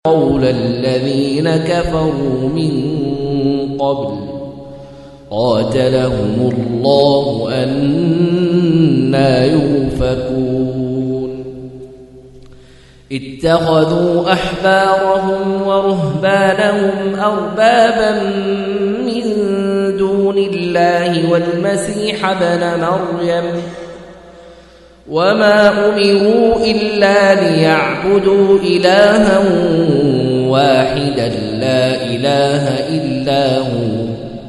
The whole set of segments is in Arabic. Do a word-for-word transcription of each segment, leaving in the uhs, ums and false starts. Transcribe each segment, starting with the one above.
قول الذين كفروا من قبل قاتلهم الله أنى يؤفكون اتخذوا أحبارهم ورهبانهم أربابا من دون الله والمسيح ابن مريم وما أمروا إلا ليعبدوا إلها واحدا لا إله إلا هو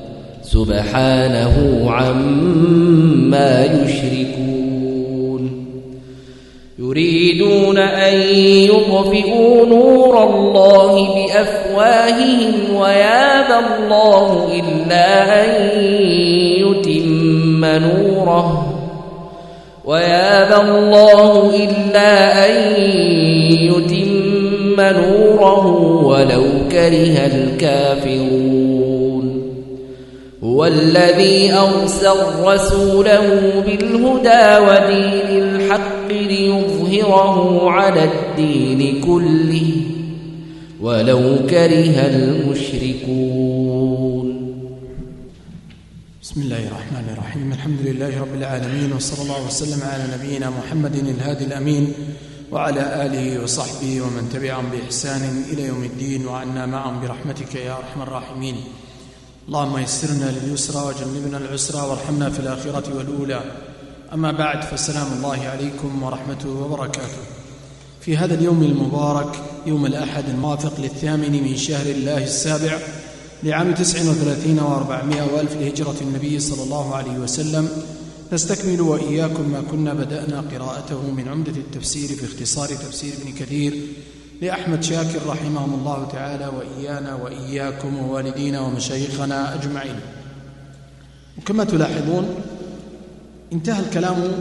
سبحانه عما يشركون يريدون أن يطفئوا نور الله بأفواههم ويابى الله إلا أن يتم نوره ويابى الله إلا أن يتم نوره ولو كره الكافرون هو الذي أرسل رسوله بالهدى ودين الحق ليظهره على الدين كله ولو كره المشركون. بسم الله الرحمن الرحيم. الحمد لله رب العالمين، وصلى الله وسلم على نبينا محمد الهادي الأمين وعلى آله وصحبه ومن تبعهم بإحسان إلى يوم الدين، وعنا معهم برحمتك يا أرحم الراحمين. اللهم يسرنا لليسرى وجنبنا العسرى وارحمنا في الآخرة والأولى. أما بعد، فالسلام الله عليكم ورحمته وبركاته. في هذا اليوم المبارك، يوم الأحد الموافق للثامن من شهر الله السابع لعام تسع وثلاثين وأربعمائة وألف لهجرة النبي صلى الله عليه وسلم، نستكمل وإياكم ما كنا بدأنا قراءته من عمدة التفسير في اختصار تفسير ابن كثير لأحمد شاكر رحمهم الله تعالى، وإيانا وإياكم ووالدينا ومشايخنا أجمعين. وكما تلاحظون انتهى الكلام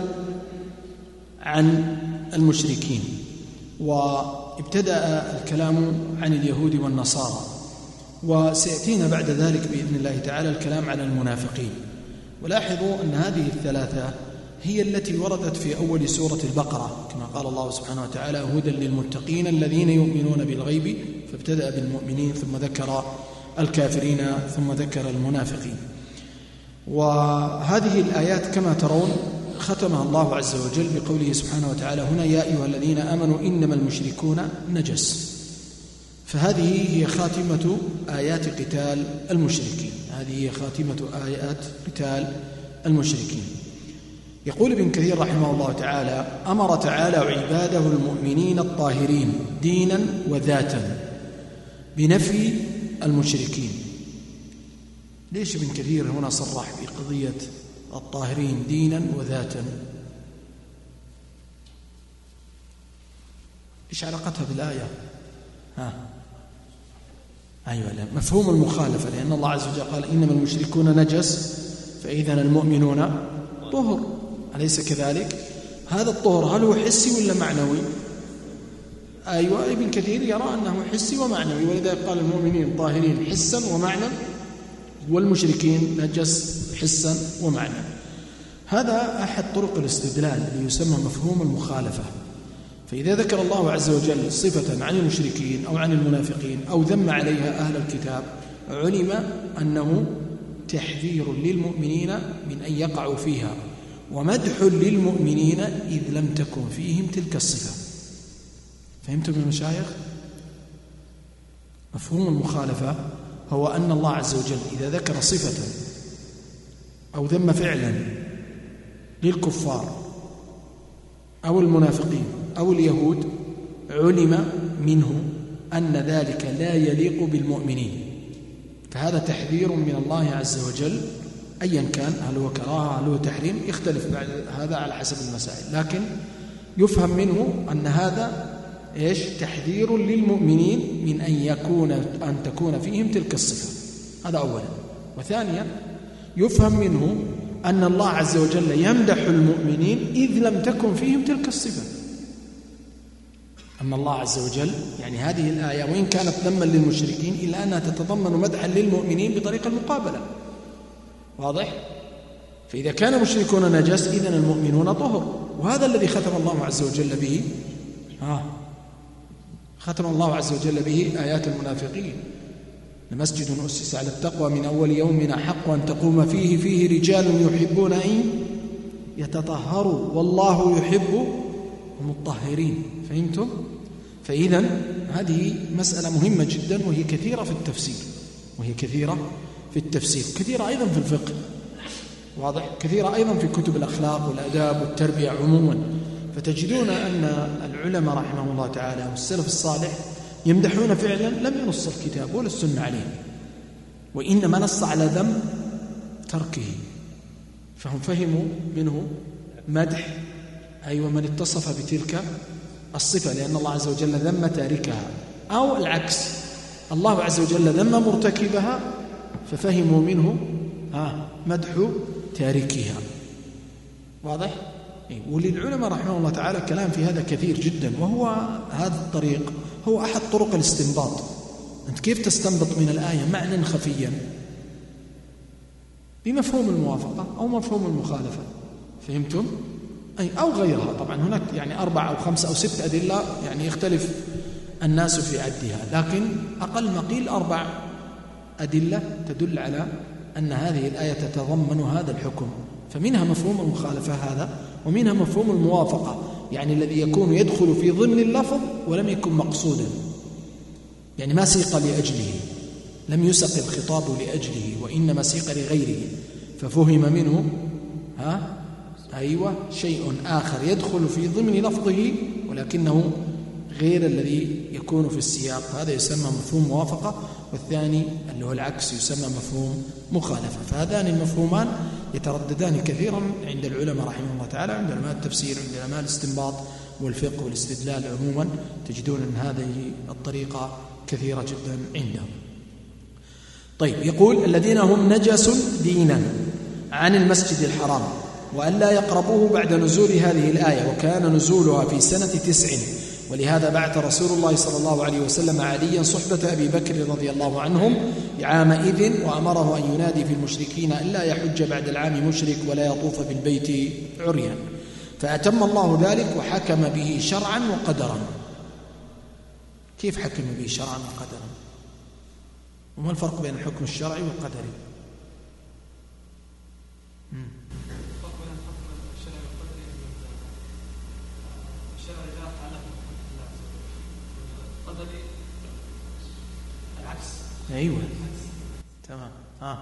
عن المشركين، وابتدأ الكلام عن اليهود والنصارى، وسيأتينا بعد ذلك بإذن الله تعالى الكلام على المنافقين. ولاحظوا أن هذه الثلاثة هي التي وردت في أول سورة البقرة، كما قال الله سبحانه وتعالى: هدى للمتقين الذين يؤمنون بالغيب، فابتدأ بالمؤمنين ثم ذكر الكافرين ثم ذكر المنافقين. وهذه الآيات كما ترون ختمها الله عز وجل بقوله سبحانه وتعالى هنا: يا أيها الذين آمنوا إنما المشركون نجس. فهذه هي خاتمة آيات قتال المشركين، هذه هي خاتمة آيات قتال المشركين. يقول ابن كثير رحمه الله تعالى: أمر تعالى عباده المؤمنين الطاهرين دينا وذاتا بنفي المشركين. ليش ابن كثير هنا صرح بقضية الطاهرين دينا وذاتا؟ إيش علاقتها بالآية؟ ها أيوة، لا. مفهوم المخالفة، لأن الله عز وجل قال إنما المشركون نجس، فإذن المؤمنون طهر، أليس كذلك؟ هذا الطهر هل هو حسي ولا معنوي؟ أيوة، ابن كثير يرى أنه حسي ومعنوي، ولذلك قال المؤمنين طاهرين حسا ومعنى، والمشركين نجس حسا ومعنى. هذا أحد طرق الاستدلال اللي يسمى مفهوم المخالفة. فإذا ذكر الله عز وجل صفة عن المشركين أو عن المنافقين أو ذم عليها أهل الكتاب، علم أنه تحذير للمؤمنين من أن يقعوا فيها، ومدح للمؤمنين إذ لم تكن فيهم تلك الصفة. فهمتم يا مشايخ؟ مفهوم المخالفة هو أن الله عز وجل إذا ذكر صفة أو ذم فعلا للكفار أو المنافقين أو اليهود، علم منه أن ذلك لا يليق بالمؤمنين، فهذا تحذير من الله عز وجل أيا كان، هل هو كراهة هل هو تحريم، يختلف بعد هذا على حسب المسائل، لكن يفهم منه أن هذا إيش؟ تحذير للمؤمنين من أن يكون أن تكون فيهم تلك الصفة. هذا أولا. وثانيا يفهم منه أن الله عز وجل يمدح المؤمنين إذ لم تكن فيهم تلك الصفة. أما الله عز وجل، يعني هذه الآية وإن كانت ذما للمشركين إلا أنها تتضمن مدحا للمؤمنين بطريقة المقابلة. واضح؟ فإذا كان المشركون نجس إذن المؤمنون طهر، وهذا الذي ختم الله عز وجل به ها ختم الله عز وجل به آيات المنافقين: لمسجد أسس على التقوى من أول يوم أحق أن تقوم فيه فيه رجال يحبون أن يتطهروا والله يحب المطهرين. فهمتم؟ فإذا هذه مسألة مهمة جدا، وهي كثيرة في التفسير وهي كثيرة في التفسير كثيرة أيضا في الفقه، واضح، كثيرة أيضا في كتب الأخلاق والآداب والتربية عموما. فتجدون أن العلماء رحمه الله تعالى والسلف الصالح يمدحون فعلا لم ينص الكتاب ولا السنة عليه، وإنما نص على ذم تركه، فهم فهموا منه مدح أيوة من اتصف بتلك الصفة، لأن الله عز وجل ذم تاركها، أو العكس، الله عز وجل ذم مرتكبها ففهموا منه آه مدح تاركها. واضح؟ وللعلماء رحمه الله تعالى كلام في هذا كثير جدا، وهو هذا الطريق هو أحد طرق الاستنباط. أنت كيف تستنبط من الآية معنى خفيا بمفهوم الموافقة أو مفهوم المخالفة؟ فهمتم؟ أي أو غيرها. طبعا هناك يعني أربع أو خمسة أو ست أدلة يعني يختلف الناس في عدها، لكن أقل ما قيل أربع أدلة تدل على أن هذه الآية تتضمن هذا الحكم. فمنها مفهوم المخالفة هذا، ومنها مفهوم الموافقة، يعني الذي يكون يدخل في ضمن اللفظ ولم يكن مقصودا، يعني ما سيق لأجله، لم يسق الخطاب لأجله وإنما سيق لغيره، ففهم منه ها أيوة شيء آخر يدخل في ضمن لفظه ولكنه غير الذي يكون في السياق، هذا يسمى مفهوم موافقة، والثاني اللي هو العكس يسمى مفهوم مخالفة. فهذان المفهومان يترددان كثيرا عند العلماء رحمه الله تعالى، عند علماء التفسير، عند علماء الاستنباط والفقه والاستدلال عموما، تجدون أن هذه الطريقة كثيرة جدا عندهم. طيب، يقول: الذين هم نجس دينا عن المسجد الحرام وألا يقربوه بعد نزول هذه الآية، وكان نزولها في سنة تسع، ولهذا بعث رسول الله صلى الله عليه وسلم عليا صحبة أبي بكر رضي الله عنهم عامئذ، وأمره أن ينادي في المشركين ألا يحج بعد العام مشرك ولا يطوف بالبيت عريا، فأتم الله ذلك وحكم به شرعا وقدرا. كيف حكم به شرعا وقدرا؟ وما الفرق بين الحكم الشرعي والقدري؟ أيوة تمام. آه.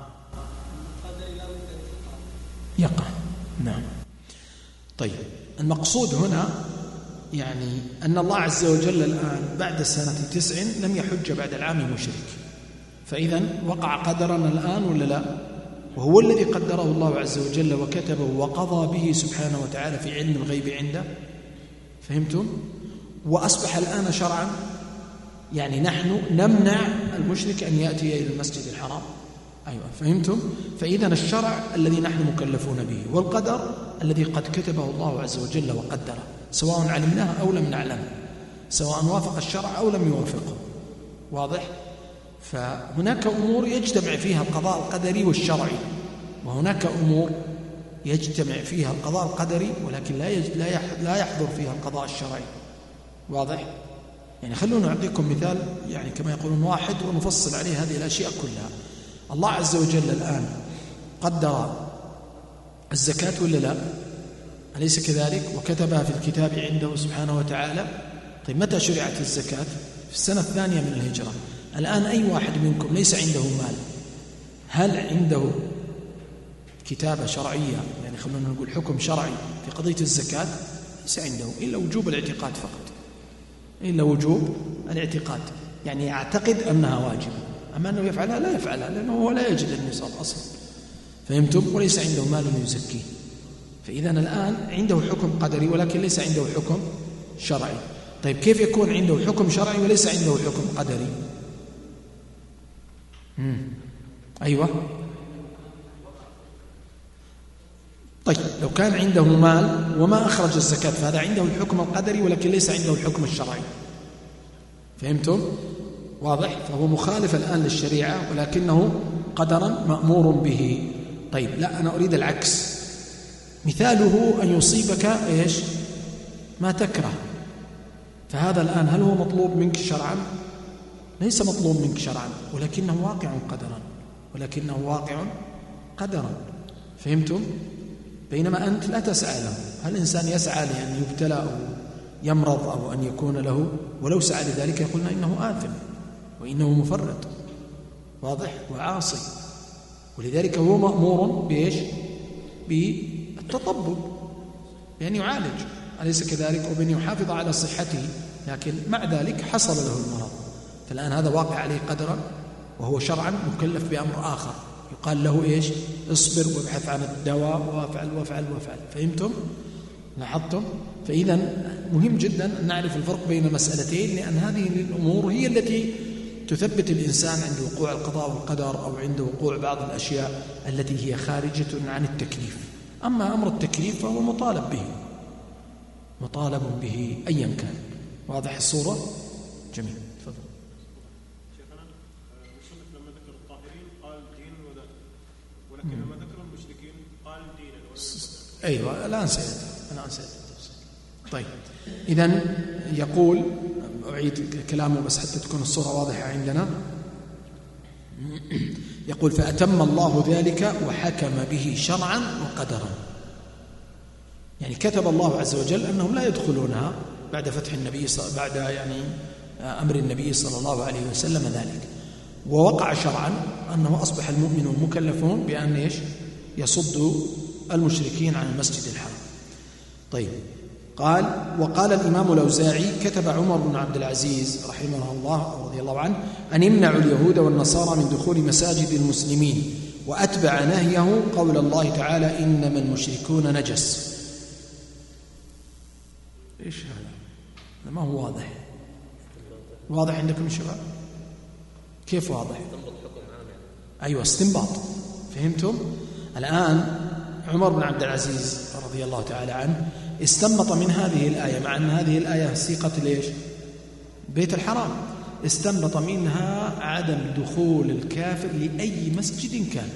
يقع. نعم. طيب، المقصود هنا يعني أن الله عز وجل الآن بعد سنة تسع لم يحج بعد العام مشرك، فإذا وقع قدرنا الآن ولا لا؟ وهو الذي قدره الله عز وجل وكتبه وقضى به سبحانه وتعالى في علم الغيب عنده. فهمتم؟ وأصبح الآن شرعا، يعني نحن نمنع المشرك أن يأتي إلى المسجد الحرام. أيوة، فهمتم؟ فإذا الشرع الذي نحن مكلفون به، والقدر الذي قد كتبه الله عز وجل وقدره، سواء علمناه أو لم نعلمه، سواء وافق الشرع أو لم يوافقه. واضح؟ فهناك أمور يجتمع فيها القضاء القدري والشرعي، وهناك أمور يجتمع فيها القضاء القدري ولكن لا لا يحضر فيها القضاء الشرعي. واضح؟ يعني خلونا نعطيكم مثال يعني كما يقولون واحد ونفصل عليه هذه الأشياء كلها. الله عز وجل الآن قدر الزكاة ولا لا؟ أليس كذلك؟ وكتبها في الكتاب عنده سبحانه وتعالى. طيب، متى شرعت الزكاة؟ في السنة الثانية من الهجرة. الآن أي واحد منكم ليس عنده مال، هل عنده كتابة شرعية، يعني خلونا نقول حكم شرعي في قضية الزكاة؟ ليس عنده إلا وجوب الاعتقاد فقط، إلا وجوب الاعتقاد، يعني يعتقد أنها واجبة، أما أنه يفعلها لا يفعلها لأنه هو لا يجد النصاب أصلا. فهمتم؟ وليس عنده مال يزكيه. فإذا الآن عنده حكم قدري ولكن ليس عنده حكم شرعي. طيب، كيف يكون عنده حكم شرعي وليس عنده حكم قدري؟ مم. أيوة. طيب، لو كان عنده مال وما أخرج الزكاة فهذا عنده الحكم القدري ولكن ليس عنده الحكم الشرعي. فهمتم؟ واضح؟ فهو مخالف الآن للشريعة ولكنه قدرا مأمور به. طيب، لا، أنا أريد العكس. مثاله أن يصيبك إيش؟ ما تكره، فهذا الآن هل هو مطلوب منك شرعا؟ ليس مطلوب منك شرعا، ولكنه واقع قدرا، ولكنه واقع قدرا. فهمتم؟ بينما أنت لا تسعى له. هل الإنسان يسعى لأن يبتلى أو يمرض أو أن يكون له؟ ولو سعى لذلك يقولنا إنه آثم وإنه مفرط، واضح، وعاصي. ولذلك هو مأمور بإيش؟ بالتطبب، بأن يعالج، أليس كذلك؟ وبأن يحافظ على صحته، لكن مع ذلك حصل له المرض. فالآن هذا واقع عليه قدرا، وهو شرعا مكلف بأمر آخر يقال له إيش؟ اصبر وابحث عن الدواء وافعل وافعل وافعل. فهمتم؟ لاحظتم؟ فإذا مهم جدا أن نعرف الفرق بين المسألتين، لأن هذه الأمور هي التي تثبت الإنسان عند وقوع القضاء والقدر أو عند وقوع بعض الأشياء التي هي خارجة عن التكليف. أما أمر التكليف فهو مطالب به، مطالب به أيا كان. واضح الصورة؟ جميل. تفضل. شيخنا المصنف لما ذكر الطاهرين قال دين وذات، ولكن لما ذكر المشركين قال دينا. أيوة الآن سيأتي الآن سيأتي. طيب إذن يقول، أعيد كلامه بس حتى تكون الصورة واضحة عندنا. يقول فأتم الله ذلك وحكم به شرعا وقدرا. يعني كتب الله عز وجل أنهم لا يدخلونها بعد فتح النبي بعد يعني أمر النبي صلى الله عليه وسلم ذلك، ووقع شرعا أنه أصبح المؤمنون مكلفون بأن إيش؟ يصدوا المشركين عن المسجد الحرام. طيب قال وقال الإمام الأوزاعي كتب عمر بن عبد العزيز رحمه الله رضي الله عنه أن يمنعوا اليهود والنصارى من دخول مساجد المسلمين، وأتبع نهيه قول الله تعالى إنما المشركون نجس. إيش هذا؟ ما هو واضح. واضح عندكم يا شباب؟ كيف واضح؟ أيوة استنباط. فهمتم؟ الآن عمر بن عبد العزيز رضي الله تعالى عنه استنبط من هذه الآية، مع أن هذه الآية سيقة ليش؟ بيت الحرام، استنبط منها عدم دخول الكافر لأي مسجد كان.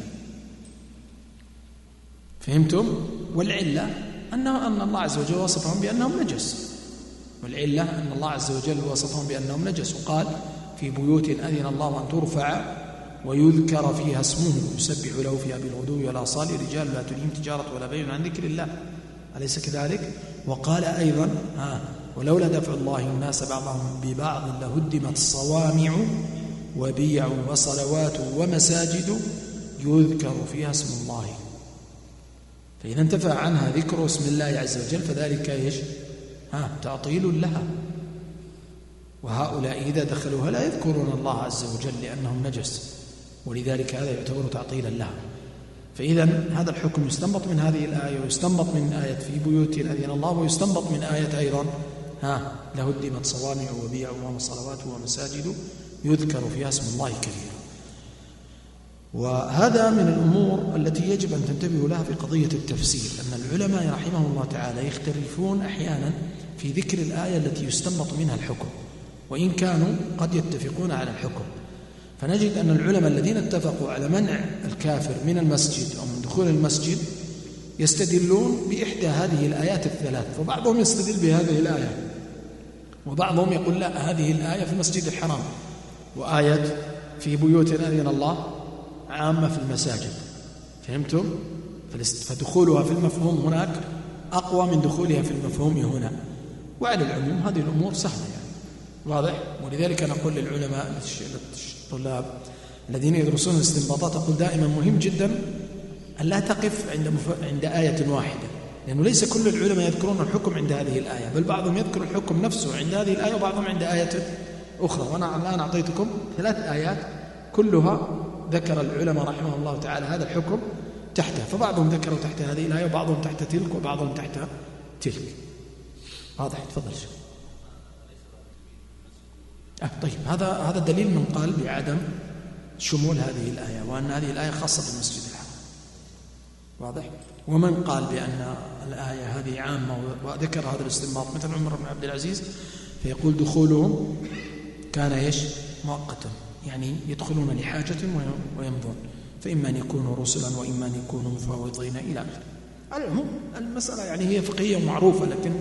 فهمتم؟ والعلة أنه أن الله عز وجل وصفهم بأنهم نجس، والعلة أن الله عز وجل وصفهم بأنهم نجس، وقال في بيوت أذن الله أن ترفع ويذكر فيها اسمه يسبح له فيها بالغدو والآصال رجال لا تلهيهم تجارة ولا بيع عن ذكر الله، أليس كذلك؟ وقال أيضا ها ولولا دفع الله الناس بعضهم ببعض لهدمت صوامع وبيع وصلوات ومساجد يذكر فيها اسم الله. فإذا انتفع عنها ذكر اسم الله عز وجل فذلك إيش؟ ها تعطيل لها. وهؤلاء إذا دخلوها لا يذكرون الله عز وجل لأنهم نجس، ولذلك هذا يعتبر تعطيلا لها. فإذا هذا الحكم يستنبط من هذه الآية، ويستنبط من آية في بيوت أذن الله، ويستنبط من آية أيضا ها لهدمت صوامع وبيع وصلوات ومساجد يذكر فيها اسم الله كثيرا. وهذا من الأمور التي يجب أن تنتبهوا لها في قضية التفسير، أن العلماء رحمهم الله تعالى يختلفون أحيانا في ذكر الآية التي يستنبط منها الحكم، وإن كانوا قد يتفقون على الحكم. فنجد أن العلماء الذين اتفقوا على منع الكافر من المسجد أو من دخول المسجد يستدلون بإحدى هذه الآيات الثلاث، فبعضهم يستدل بهذه الآية، وبعضهم يقول لا هذه الآية في المسجد الحرام، وآية في بيوت أذن الله عامة في المساجد. فهمتم؟ فدخولها في المفهوم هناك أقوى من دخولها في المفهوم هنا. وعلى العموم هذه الأمور سهلة يعني واضح. ولذلك نقول للعلماء الطلاب الذين يدرسون الاستنباطات أقول دائما مهم جدا أن لا تقف عند مف... عند آية واحدة، لأنه ليس كل العلماء يذكرون الحكم عند هذه الآية، بل بعضهم يذكر الحكم نفسه عند هذه الآية وبعضهم عند آية أخرى. وأنا الآن أعطيتكم ثلاث آيات كلها ذكر العلماء رحمه الله تعالى هذا الحكم تحته، فبعضهم ذكروا تحت هذه الآية وبعضهم تحت تلك وبعضهم تحت تلك. واضح؟ تفضل شيخ. آه طيب هذا هذا دليل من قال بعدم شمول هذه الآية، وأن هذه الآية خاصة بالمسجد الحرام. واضح؟ ومن قال بأن الآية هذه عامة وذكر هذا الاستنباط مثل عمر بن عبد العزيز فيقول دخولهم كان ايش؟ مؤقتا، يعني يدخلون لحاجة ويمضون، فإما أن يكونوا رسلا وإما أن يكونوا مفوضين إلى آخره. على العموم المسألة يعني هي فقهية معروفة، لكن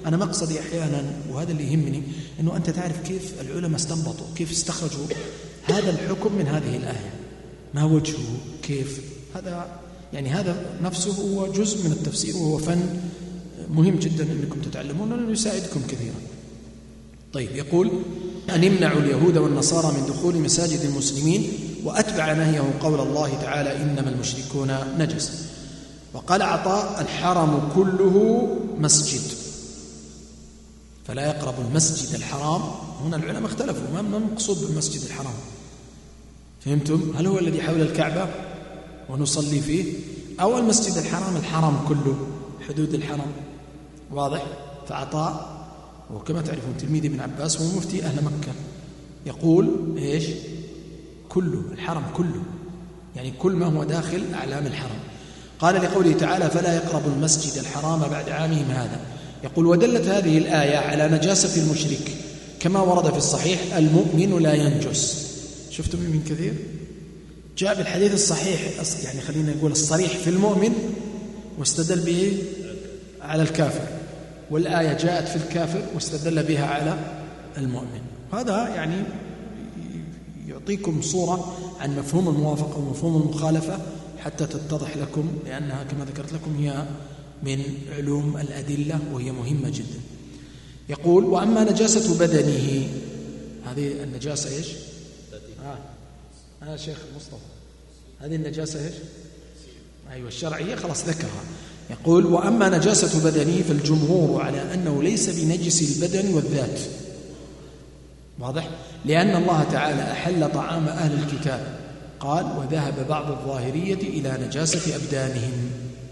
أنا مقصدي أحيانا وهذا اللي يهمني أنه أنت تعرف كيف العلماء استنبطوا، كيف استخرجوا هذا الحكم من هذه الآية، ما وجهه، كيف. هذا يعني هذا نفسه هو جزء من التفسير، وهو فن مهم جدا أنكم تتعلمون لأنه يساعدكم كثيرا. طيب، يقول أن يمنعوا اليهود والنصارى من دخول مساجد المسلمين، وأتبع نهيه قول الله تعالى إنما المشركون نجس. وقال عطاء الحرم كله مسجد فلا يقرب المسجد الحرام. هنا العلماء اختلفوا ما المقصود بالمسجد الحرام، فهمتم؟ هل هو الذي حول الكعبة ونصلي فيه، أو المسجد الحرام الحرم كله حدود الحرم؟ واضح؟ فعطاء وكما تعرفون تلميذ ابن عباس هو مفتي أهل مكة يقول إيش؟ كله، الحرم كله، يعني كل ما هو داخل أعلام الحرم. قال لقوله تعالى فلا يقرب المسجد الحرام بعد عامهم هذا. يقول ودلت هذه الآية على نجاسة المشرك كما ورد في الصحيح المؤمن لا ينجس. شفتم من كثير جاء بالحديث الصحيح، يعني خلينا نقول الصريح في المؤمن، واستدل به على الكافر، والآية جاءت في الكافر واستدل بها على المؤمن. هذا يعني يعطيكم صورة عن مفهوم الموافقة ومفهوم المخالفة حتى تتضح لكم، لأنها كما ذكرت لكم هي من علوم الأدلة وهي مهمة جدا. يقول وأما نجاسة بدنه، هذه النجاسة إيش؟ آه. أنا شيخ مصطفى، هذه النجاسة إيش؟ أيوة الشرعية، خلاص ذكرها. يقول وأما نجاسة بدنه فالجمهور على أنه ليس بنجس البدن والذات. واضح؟ لأن الله تعالى أحل طعام أهل الكتاب، قال وذهب بعض الظاهرية إلى نجاسة أبدانهم.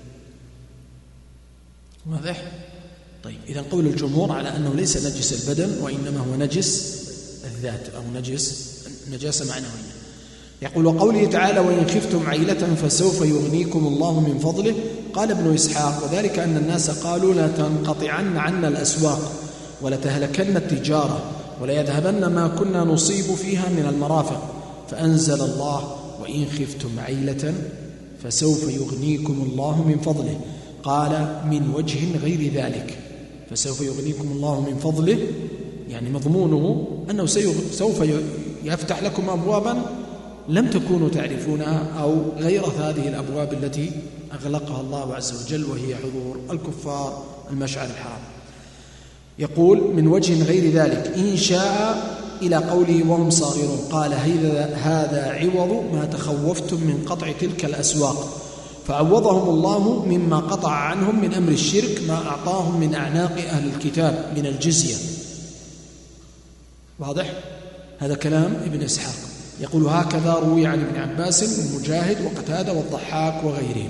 واضح؟ طيب، إذن قول الجمهور على أنه ليس نجس البدن وإنما هو نجس الذات أو نجس نجاسة معنوية. يقول وقوله تعالى وإن خفتم عيلة فسوف يغنيكم الله من فضله. قال ابن إسحاق وذلك أن الناس قالوا لا تنقطعن عنا الأسواق ولتهلكن التجارة وليذهبن ما كنا نصيب فيها من المرافق، فأنزل الله وإن خفتم عيلة فسوف يغنيكم الله من فضله. قال من وجه غير ذلك، فسوف يغنيكم الله من فضله يعني مضمونه أنه سوف يفتح لكم أبوابا لم تكونوا تعرفونها أو غير هذه الأبواب التي أغلقها الله عز وجل، وهي حضور الكفار المشعر الحرام. يقول من وجه غير ذلك إن شاء إلى قوله وهم صاغرون. قال هذا عوض ما تخوفتم من قطع تلك الأسواق، فعوضهم الله مما قطع عنهم من أمر الشرك ما أعطاهم من أعناق أهل الكتاب من الجزية. واضح؟ هذا كلام ابن إسحاق. يقول هكذا روي عن ابن عباس ومجاهد وقتادة والضحاك وغيرهم.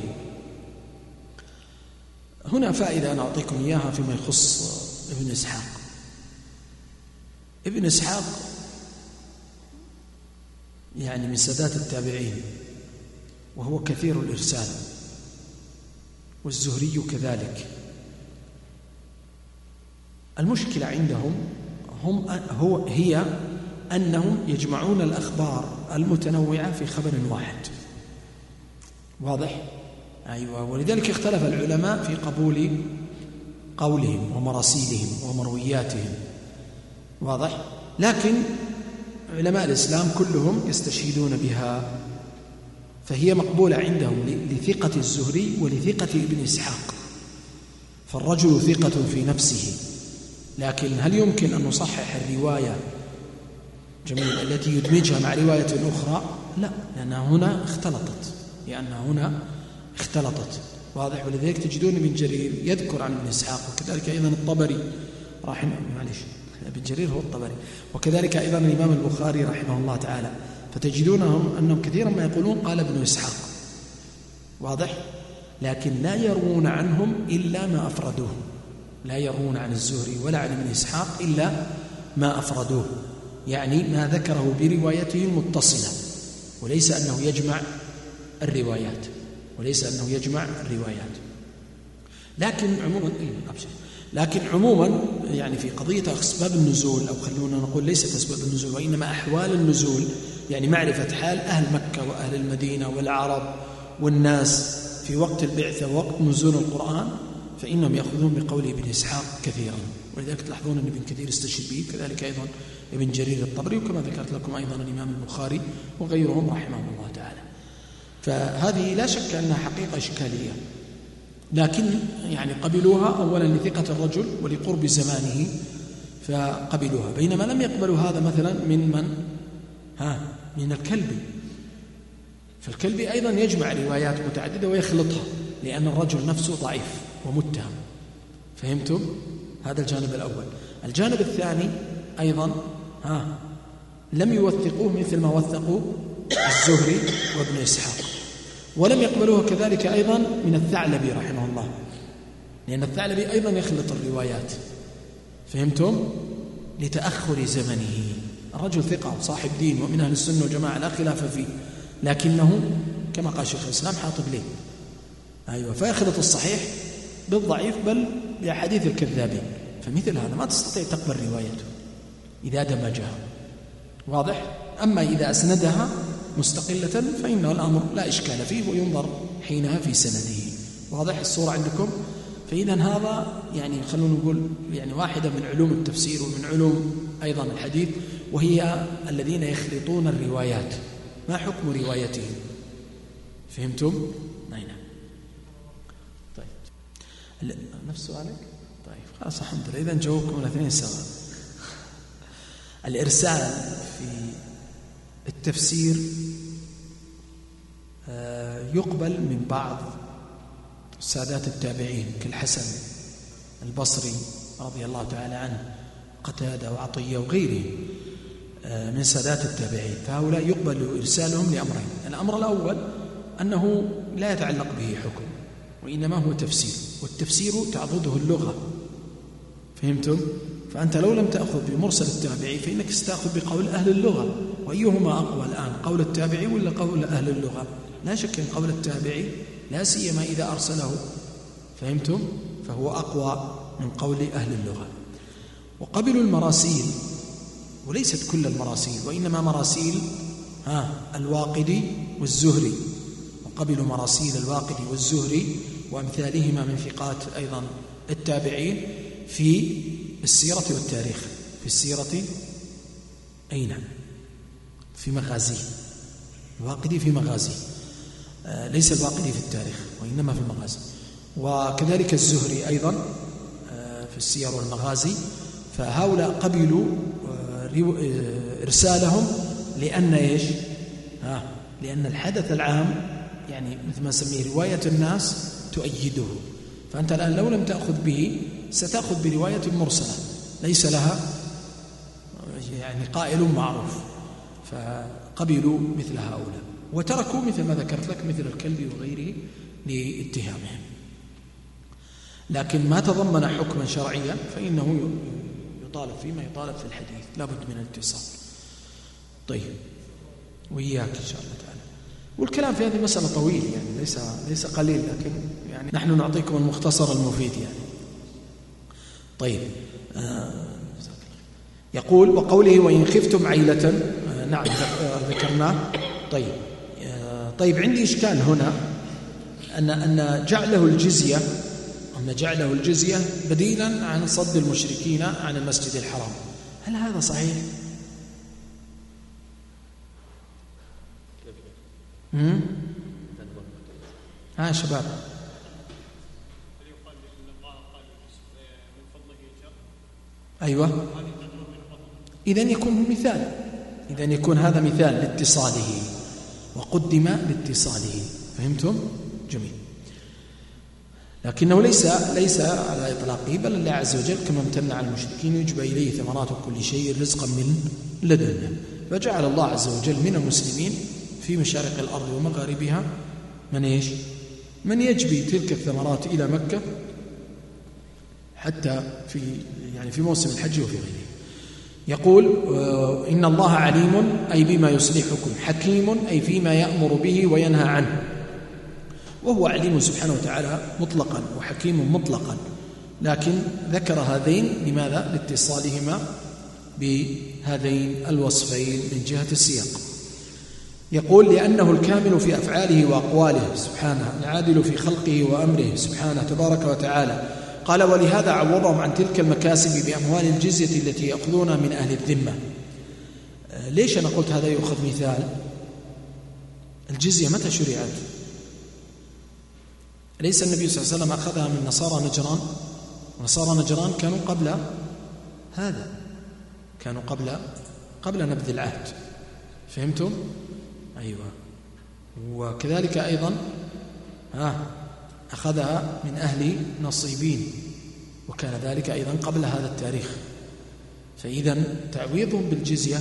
هنا فائدة أنا أعطيكم إياها فيما يخص ابن إسحاق. ابن إسحاق يعني من سادات التابعين، وهو كثير الإرسال، والزهري كذلك. المشكلة عندهم هم هو هي أنهم يجمعون الأخبار المتنوعة في خبر واحد. واضح؟ أيوة. ولذلك اختلف العلماء في قبول قولهم ومراسيلهم ومروياتهم. واضح؟ لكن علماء الإسلام كلهم يستشهدون بها، فهي مقبولة عندهم لثقة الزهري ولثقة ابن إسحاق. فالرجل ثقة في نفسه، لكن هل يمكن أن نصحح الرواية جميل التي يدمجها مع رواية أخرى؟ لا، لأنها هنا اختلطت، لأنها هنا اختلطت. واضح؟ ولذلك تجدون ابن جرير يذكر عن ابن إسحاق، وكذلك أيضا الطبري رحمه معلش ابن جرير هو الطبري، وكذلك أيضا الإمام البخاري رحمه الله تعالى، فتجدونهم أنهم كثيرا ما يقولون قال ابن إسحاق. واضح؟ لكن لا يروون عنهم إلا ما أفردوه، لا يروون عن الزهري ولا عن ابن إسحاق إلا ما أفردوه، يعني ما ذكره بروايته المتصلة، وليس أنه يجمع الروايات وليس أنه يجمع الروايات لكن عموما أبشر. لكن عموما يعني في قضية أسباب النزول، أو خلونا نقول ليست أسباب النزول وإنما أحوال النزول، يعني معرفة حال أهل مكة وأهل المدينة والعرب والناس في وقت البعثة ووقت نزول القرآن، فإنهم يأخذون بقول ابن إسحاق كثيرا، ولذلك تلاحظون أن ابن كثير استشهد به، كذلك أيضا ابن جرير الطبري، وكما ذكرت لكم أيضا الإمام البخاري وغيرهم رحمهم الله تعالى. فهذه لا شك أنها حقيقة إشكالية، لكن يعني قبلوها أولا لثقة الرجل ولقرب زمانه فقبلوها، بينما لم يقبلوا هذا مثلا من من ها من الكلبي. فالكلبي أيضا يجمع روايات متعددة ويخلطها، لأن الرجل نفسه ضعيف ومتهم. فهمتم؟ هذا الجانب الأول. الجانب الثاني أيضا ها لم يوثقوه مثل ما وثقوا الزهري وابن إسحاق، ولم يقبلوه كذلك أيضا من الثعلبي رحمه الله، لأن الثعلبي أيضا يخلط الروايات. فهمتم؟ لتأخر زمنه. الرجل ثقة وصاحب دين ومن أهل السنة والجماعة لا خلاف فيه، لكنه كما قال شيخ الإسلام حاطب ليه. أيوة، فيخلط الصحيح بالضعيف بل بأحاديث الكذابين. فمثل هذا ما تستطيع تقبل روايته إذا دمجها. واضح؟ أما إذا أسندها مستقلة فإنه الأمر لا إشكال فيه وينظر حينها في سنده. واضح الصورة عندكم؟ فإذا هذا يعني خلونا نقول يعني واحدة من علوم التفسير ومن علوم أيضا الحديث، وهي الذين يخلطون الروايات. ما حكم روايتهم؟ فهمتم؟ نعم. طيب نفس سؤالك؟ طيب خلاص الحمد لله، إذا نجاوبكم الاثنين سوا. الإرسال في التفسير يقبل من بعض سادات التابعين كالحسن البصري رضي الله تعالى عنه، قتادة وعطية وغيره من سادات التابعين، فهؤلاء يقبل إرسالهم لأمرين. الأمر الأول أنه لا يتعلق به حكم، وإنما هو تفسير، والتفسير تعضده اللغة. فهمتم؟ فأنت لو لم تأخذ بمرسل التابعي فإنك ستأخذ بقول أهل اللغة، وأيهما أقوى الآن، قول التابعي ولا قول أهل اللغة؟ لا شك أن قول التابعي لا سيما إذا أرسله، فهمتم؟ فهو أقوى من قول أهل اللغة. وقبلوا المراسيل، وليست كل المراسيل، وإنما مراسيل ها الواقدي والزهري، وقبلوا مراسيل الواقدي والزهري وأمثالهما من ثقات أيضا التابعين في السيرة والتاريخ. في السيرة أين؟ في مغازيه. الواقدي في مغازيه، آه ليس الواقدي في التاريخ وإنما في المغازي. وكذلك الزهري أيضا آه في السير والمغازي. فهؤلاء قبلوا آه إرسالهم لأن إيش؟ ها لأن الحدث العام يعني مثل ما نسميه رواية الناس تؤيده. فأنت الآن لو لم تأخذ به ستأخذ برواية مرسلة ليس لها يعني قائل معروف، فقبلوا مثل هؤلاء وتركوا مثل ما ذكرت لك مثل الكلب وغيره لاتهامهم. لكن ما تضمن حكما شرعيا فإنه يطالب فيما يطالب في الحديث، لابد من الاتصال. طيب وإياك إن شاء الله تعالى. والكلام في هذه المسألة طويل يعني ليس ليس قليل، لكن يعني نحن نعطيكم المختصر المفيد يعني. طيب آه يقول وقوله وإن خفتم عيلة، آه نعم ذكرناه. طيب آه طيب عندي إشكال هنا أن أن جعله الجزية أن جعله الجزية بديلا عن صد المشركين عن المسجد الحرام، هل هذا صحيح؟ امم ها شباب أيوة، إذن يكون مثال، إذن يكون هذا مثال لاتصاله وقدم لاتصاله. فهمتم؟ جميل. لكنه ليس ليس على إطلاقه، بل الله عز وجل كما امتن على المشركين يجب إليه ثمرات كل شيء رزقا من لدنه، فجعل الله عز وجل من المسلمين في مشارق الأرض ومغاربها من إيش؟ من يجبي تلك الثمرات إلى مكة حتى في يعني في موسم الحج وفي غيره. يقول إن الله عليم أي بما يصلحكم، حكيم أي فيما يأمر به وينهى عنه، وهو عليم سبحانه وتعالى مطلقا وحكيم مطلقا، لكن ذكر هذين لماذا؟ لاتصالهما بهذين الوصفين من جهة السياق. يقول لأنه الكامل في أفعاله وأقواله سبحانه، العادل في خلقه وأمره سبحانه تبارك وتعالى. قال ولهذا عوضهم عن تلك المكاسب بأموال الجزية التي يأخذونها من أهل الذمة. ليش أنا قلت هذا يؤخذ مثال؟ الجزية متى شرعت؟ ليس النبي صلى الله عليه وسلم أخذها من نصارى نجران؟ ونصارى نجران كانوا قبل هذا، كانوا قبل قبل نبذ العهد، فهمتم؟ أيوة. وكذلك أيضا ها أخذها من أهل نصيبين، وكان ذلك أيضا قبل هذا التاريخ. فإذا تعويضهم بالجزية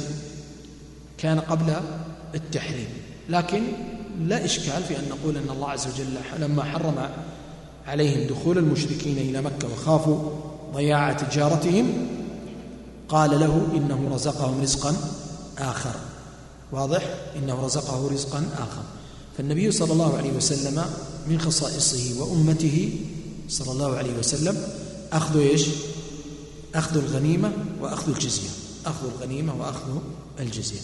كان قبل التحريم، لكن لا إشكال في أن نقول أن الله عز وجل لما حرم عليهم دخول المشركين إلى مكة وخافوا ضياع تجارتهم قال له إنه رزقهم رزقا آخر. واضح؟ إنه رزقه رزقا آخر. فالنبي صلى الله عليه وسلم من خصائصه وأمته صلى الله عليه وسلم أخذ إيش؟ أخذ الغنيمة وأخذ الجزية، أخذ الغنيمة وأخذ الجزية.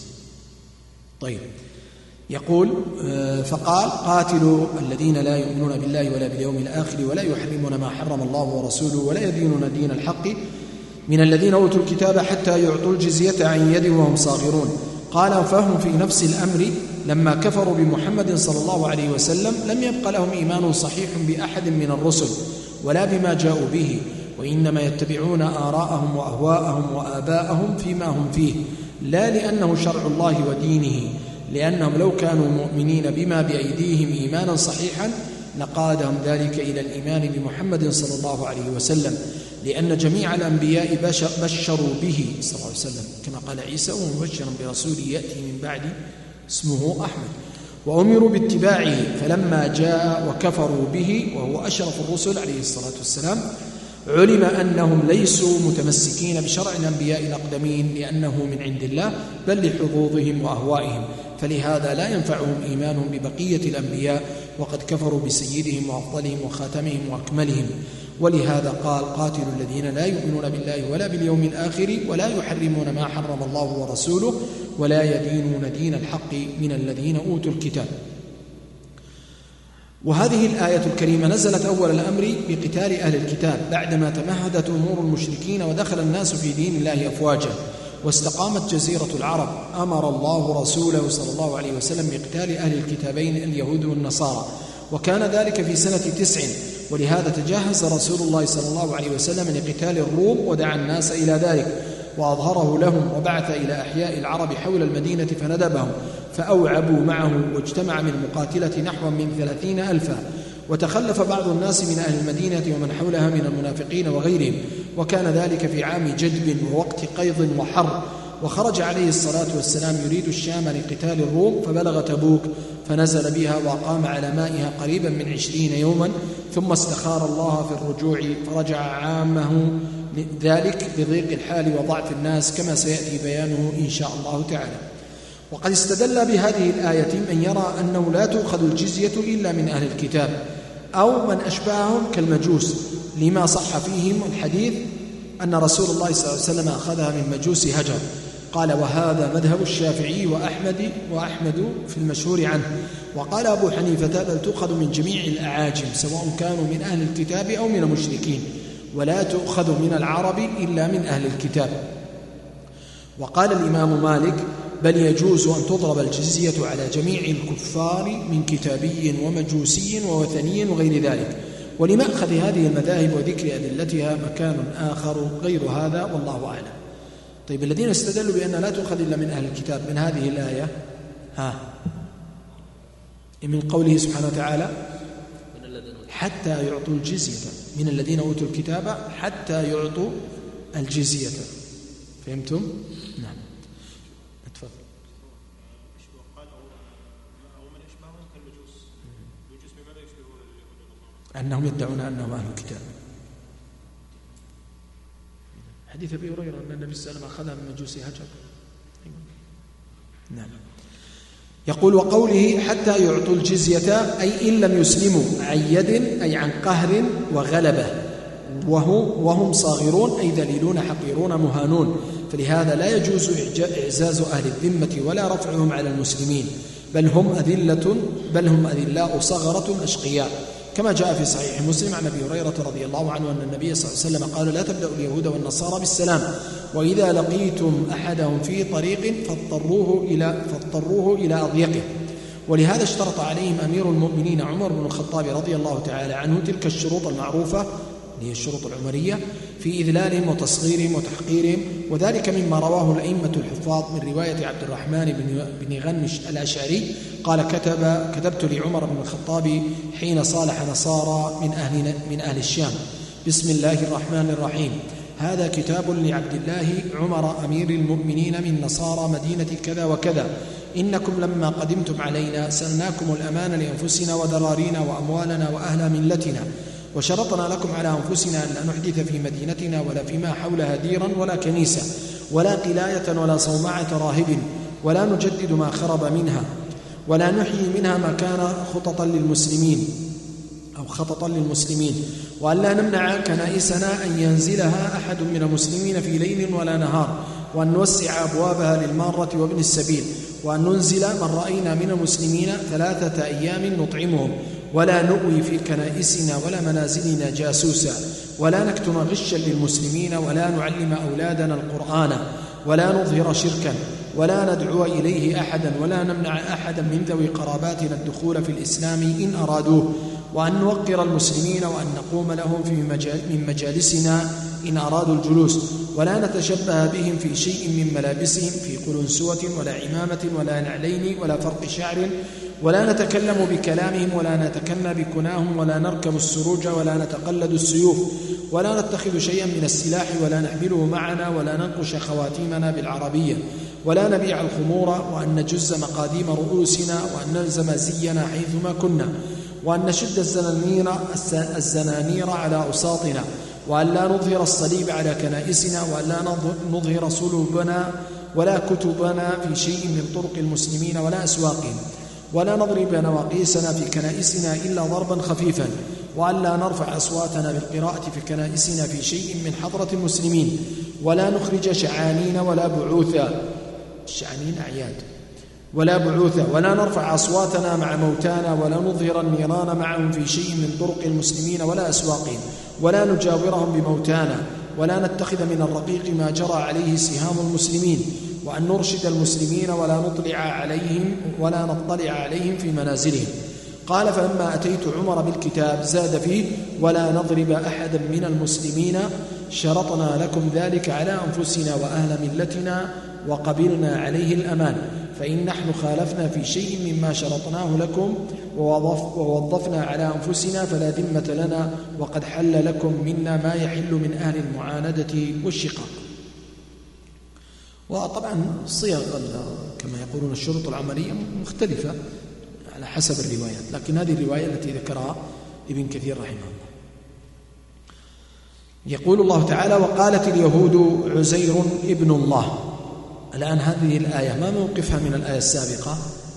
طيب، يقول فقال قاتلوا الذين لا يؤمنون بالله ولا باليوم الآخر ولا يحرمون ما حرم الله ورسوله ولا يدينون دين الحق من الذين أوتوا الكتاب حتى يعطوا الجزية عن يد وهم صاغرون. قال فهم في نفس الأمر لما كفروا بمحمد صلى الله عليه وسلم لم يبق لهم إيمان صحيح بأحد من الرسل ولا بما جاءوا به، وإنما يتبعون آراءهم وأهواءهم وآباءهم فيما هم فيه، لا لأنه شرع الله ودينه، لأنهم لو كانوا مؤمنين بما بأيديهم إيمانا صحيحا لقادهم ذلك إلى الإيمان بمحمد صلى الله عليه وسلم، لأن جميع الأنبياء بشر بشروا به صلى الله عليه وسلم، كما قال عيسى ومبشرا برسول يأتي من بعد اسمه أحمد، وأمروا باتباعه. فلما جاء وكفروا به وهو أشرف الرسل عليه الصلاة والسلام علم أنهم ليسوا متمسكين بشرع الأنبياء الأقدمين لأنه من عند الله بل لحظوظهم وأهوائهم، فلهذا لا ينفعهم إيمانهم ببقية الأنبياء وقد كفروا بسيدهم وأفضلهم وخاتمهم وأكملهم. ولهذا قال قاتلوا الذين لا يؤمنون بالله ولا باليوم الآخر ولا يحرمون ما حرم الله ورسوله ولا يدينون دين الحق من الذين أوتوا الكتاب. وهذه الآية الكريمة نزلت أول الأمر بقتال أهل الكتاب بعدما تمهدت أمور المشركين ودخل الناس في دين الله أفواجا واستقامت جزيرة العرب. أمر الله رسوله صلى الله عليه وسلم بقتال أهل الكتابين اليهود والنصارى، وكان ذلك في سنة تسع، ولهذا تجهز رسول الله صلى الله عليه وسلم لقتال الروم ودعا الناس إلى ذلك وأظهره لهم، وبعث إلى أحياء العرب حول المدينة فندبهم فأوعبوا معه، واجتمع من المقاتلة نحو من ثلاثين ألفا، وتخلف بعض الناس من أهل المدينة ومن حولها من المنافقين وغيرهم، وكان ذلك في عام جدب ووقت قيض وحر، وخرج عليه الصلاة والسلام يريد الشام لقتال الروم فبلغ تبوك فنزل بها وقام على مائها قريبا من عشرين يوما، ثم استخار الله في الرجوع فرجع عامه ذلك لضيق الحال وضعف الناس كما سيأتي بيانه إن شاء الله تعالى. وقد استدل بهذه الآية من يرى أنه لا تؤخذ الجزية إلا من أهل الكتاب أو من أشبههم كالمجوس، لما صح فيهم الحديث أن رسول الله صلى الله عليه وسلم أخذها من مجوس هجر. قال وهذا مذهب الشافعي وأحمد وأحمد في المشهور عنه. وقال أبو حنيفة بل تؤخذ من جميع الأعاجم سواء كانوا من أهل الكتاب أو من المشركين، ولا تؤخذ من العرب إلا من أهل الكتاب. وقال الإمام مالك بل يجوز أن تضرب الجزية على جميع الكفار من كتابي ومجوسي ووثني وغير ذلك. ولمأخذ هذه المذاهب وذكر أدلتها مكان آخر غير هذا والله أعلم. طيب، الذين استدلوا بأن لا تؤخذ إلا من أهل الكتاب من هذه الآية ها من قوله سبحانه وتعالى حتى يعطوا الجزية من الذين أوتوا الكتاب حتى يعطوا الجزية. فهمتم؟ نعم، اتفضل. أنهم يدعون أنهم أهل الكتاب. حديث أبي هريرة أن النبي صلى الله عليه وسلم أخذها من مجوس هجر. نعم. يقول وقوله حتى يعطوا الجزية أي إن لم يسلموا عن يد أي عن قهر وغلبة، وهو وهم صاغرون أي ذليلون حقيرون مهانون، فلهذا لا يجوز إعزاز أهل الذمة ولا رفعهم على المسلمين. بل هم أذلة بل هم أذلاء صغرة أشقياء، كما جاء في صحيح مسلم عن أبي هريرة رضي الله عنه أن النبي صلى الله عليه وسلم قال: لا تبدأوا اليهود والنصارى بالسلام، وإذا لقيتم أحدهم في طريق فاضطروه إلى, فاضطروه إلى أضيقه. ولهذا اشترط عليهم أمير المؤمنين عمر بن الخطاب رضي الله تعالى عنه تلك الشروط المعروفة، هي الشروط العمرية، في إذلالهم وتصغيرهم وتحقيرهم، وذلك مما رواه الأئمة الحفاظ من رواية عبد الرحمن بن غنمش الأشعري قال: كتب كتبت لعمر بن الخطاب حين صالح نصارى من أهل, من أهل الشام: بسم الله الرحمن الرحيم، هذا كتاب لعبد الله عمر أمير المؤمنين من نصارى مدينة كذا وكذا، إنكم لما قدمتم علينا سألناكم الأمان لأنفسنا ودرارينا وأموالنا وأهل ملتنا، وشرطنا لكم على أنفسنا أن لا نحدث في مدينتنا ولا فيما حولها ديرا ولا كنيسة ولا قلاية ولا صومعة راهب، ولا نجدد ما خرب منها، ولا نحيي منها ما كان خططا للمسلمين أو خططا للمسلمين، وأن لا نمنع كنائسنا أن ينزلها أحد من المسلمين في ليل ولا نهار، وأن نوسع أبوابها للمارة وابن السبيل، وأن ننزل من رأينا من المسلمين ثلاثة أيام نطعمهم، ولا نؤوي في كنائسنا ولا منازلنا جاسوسا، ولا نكتم غشا للمسلمين، ولا نعلم أولادنا القرآن، ولا نظهر شركا، ولا ندعو إليه أحدا، ولا نمنع أحدا من ذوي قراباتنا الدخول في الإسلام إن أرادوه، وأن نوقر المسلمين، وأن نقوم لهم في مجال من مجالسنا إن أرادوا الجلوس، ولا نتشبه بهم في شيء من ملابسهم في قلنسوة ولا عمامة ولا نعلين ولا فرق شعر، ولا نتكلم بكلامهم، ولا نتكنى بكناهم، ولا نركب السروج، ولا نتقلد السيوف، ولا نتخذ شيئا من السلاح ولا نحمله معنا، ولا ننقش خواتيمنا بالعربية، ولا نبيع الخمور، وأن نجز مقاديم رؤوسنا، وأن نلزم زينا حيثما كنا، وأن نشد الزنانير, الزنانير على أوساطنا، وأن لا نظهر الصليب على كنائسنا، وأن لا نظهر صلوبنا ولا كتبنا في شيء من طرق المسلمين ولا أسواقهم، ولا نضرب نواقيسنا في كنائسنا إلا ضربا خفيفا، وأن لا نرفع أصواتنا بالقراءة في كنائسنا في شيء من حضرة المسلمين، ولا نخرج شعانين ولا بعوثا، الشعانين أعياد، ولا بعوثا، ولا نرفع أصواتنا مع موتانا، ولا نظهر النيران معهم في شيء من طرق المسلمين ولا أسواقهم، ولا نجاورهم بموتانا، ولا نتخذ من الرقيق ما جرى عليه سهام المسلمين، وأن نرشد المسلمين ولا نطلع عليهم ولا نطلع عليهم في منازلهم. قال: فلما أتيت عمر بالكتاب زاد فيه: ولا نضرب أحدا من المسلمين، شرطنا لكم ذلك على أنفسنا وأهل ملتنا، وقبلنا عليه الأمان، فإن نحن خالفنا في شيء مما شرطناه لكم ووظف ووظفنا على أنفسنا فلا ذمة لنا، وقد حل لكم منا ما يحل من أهل المعاندة والشقاق. وطبعا صيغ كما يقولون الشروط العملية مختلفة على حسب الروايات، لكن هذه الرواية التي ذكرها ابن كثير رحمه الله. يقول الله تعالى: وقالت اليهود عزير ابن الله. الآن هذه الآية ما موقفها من الآية السابقة؟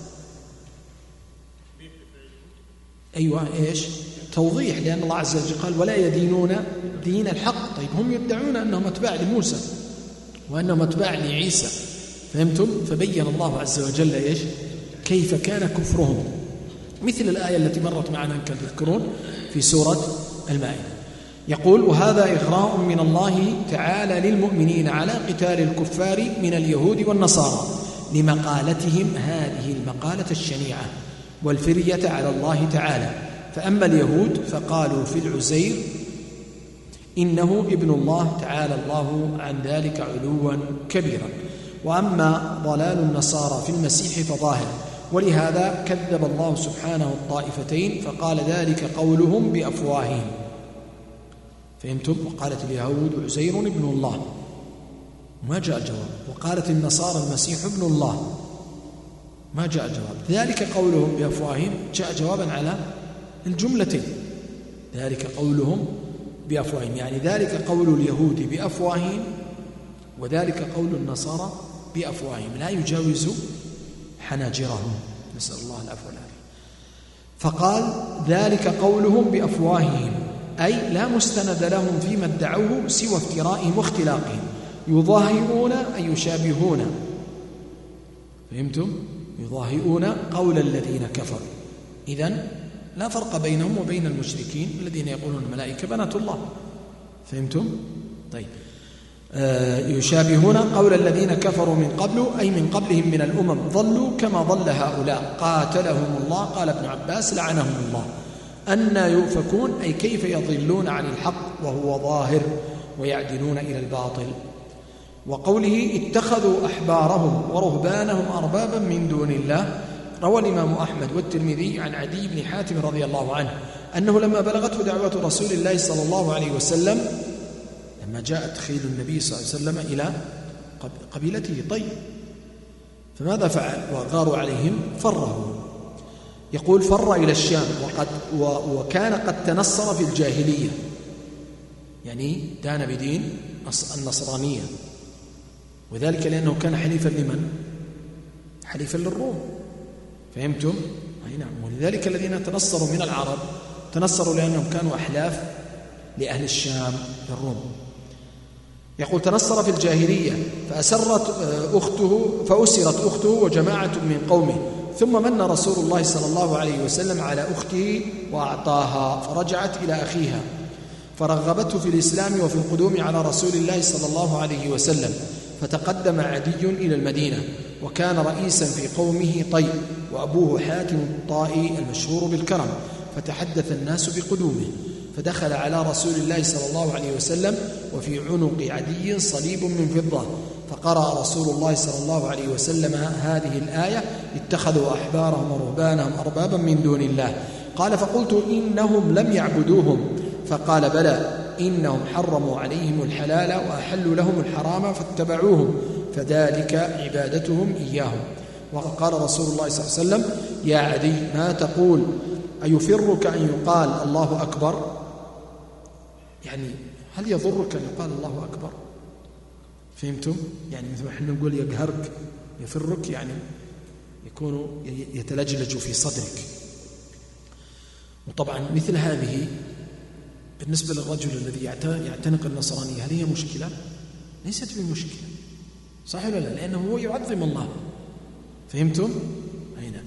أيوة إيش؟ توضيح، لأن الله عز وجل قال: ولا يدينون دين الحق. طيب هم يدعون أنهم أتباع لموسى وأنهم أتباع لعيسى، فهمتم؟ فبين الله عز وجل إيش؟ كيف كان كفرهم، مثل الآية التي مرت معنا إن كنتم تذكرون في سورة المائدة. يقول: وهذا إغراء من الله تعالى للمؤمنين على قتال الكفار من اليهود والنصارى لمقالتهم هذه المقالة الشنيعة والفرية على الله تعالى. فأما اليهود فقالوا في العزير إنه ابن الله تعالى الله عن ذلك علوا كبيرا، وأما ضلال النصارى في المسيح فظاهر، ولهذا كذب الله سبحانه الطائفتين فقال: ذلك قولهم بأفواههم. فهمتم؟ وقالت اليهود عزير ابن الله، ما جاء جواب. وقالت النصارى المسيح ابن الله، ما جاء جواب. ذلك قولهم بأفواههم جاء جوابا على الجملتين. ذلك قولهم بأفواههم، يعني ذلك قول اليهود بأفواههم، وذلك قول النصارى بأفواههم، لا يجاوز حناجرهم، نسأل الله العفو والعافية. فقال: ذلك قولهم بأفواههم، أي لا مستند لهم فيما ادعوه سوى افترائهم واختلاقهم، يظاهرون أي يشابهون. فهمتم؟ يضاهئون قول الذين كفروا. إذن لا فرق بينهم وبين المشركين الذين يقولون الملائكة بنات الله. فهمتم؟ طيب. آه يشابهون قول الذين كفروا من قبل أي من قبلهم من الأمم ضلوا كما ضل هؤلاء قاتلهم الله. قال ابن عباس لعنهم الله. أن يؤفكون أي كيف يضلون عن الحق وهو ظاهر ويعدلون إلى الباطل. وقوله اتخذوا أحبارهم ورهبانهم أربابا من دون الله. روى الإمام أحمد والترمذي عن عدي بن حاتم رضي الله عنه أنه لما بلغته دعوة رسول الله صلى الله عليه وسلم لما جاءت خيل النبي صلى الله عليه وسلم إلى قبيلته طيب فماذا فعل؟ وغاروا عليهم فروا. يقول فر إلى الشام وقد وكان قد تنصر في الجاهلية، يعني دان بدين النصرانية، وذلك لأنه كان حليفا لمن؟ حليفا للروم. فهمتم؟ أي نعم. ولذلك الذين تنصروا من العرب تنصروا لأنهم كانوا أحلاف لأهل الشام للروم. يقول تنصر في الجاهلية فأسرت أخته فأسرت أخته وجماعة من قومه، ثم من رسول الله صلى الله عليه وسلم على أخته وأعطاها، فرجعت إلى أخيها فرغبته في الإسلام وفي القدوم على رسول الله صلى الله عليه وسلم، فتقدم عدي إلى المدينة وكان رئيسا في قومه طي، وأبوه حاتم الطائي المشهور بالكرم، فتحدث الناس بقدومه، فدخل على رسول الله صلى الله عليه وسلم وفي عنق عدي صليب من فضة، فقرأ رسول الله صلى الله عليه وسلم هذه الآية اتخذوا أحبارهم ورهبانهم أربابا من دون الله. قال فقلت إنهم لم يعبدوهم، فقال بلى إنهم حرموا عليهم الحلال وأحلوا لهم الحرام فاتبعوهم، فذلك عبادتهم إياهم. وقال رسول الله صلى الله عليه وسلم يا عدي ما تقول؟ أيفرك أن يقال الله أكبر؟ يعني هل يضرك أن يقال الله أكبر؟ فهمتم؟ يعني مثل ما احنا نقول يقهرك يفرك، يعني يكون يتلجلج في صدرك. وطبعا مثل هذه بالنسبة للرجل الذي يعتنق النصرانية هل هي مشكلة؟ ليست بمشكلة، صح ولا لا؟ لأنه هو يعظم الله. فهمتم؟ هنا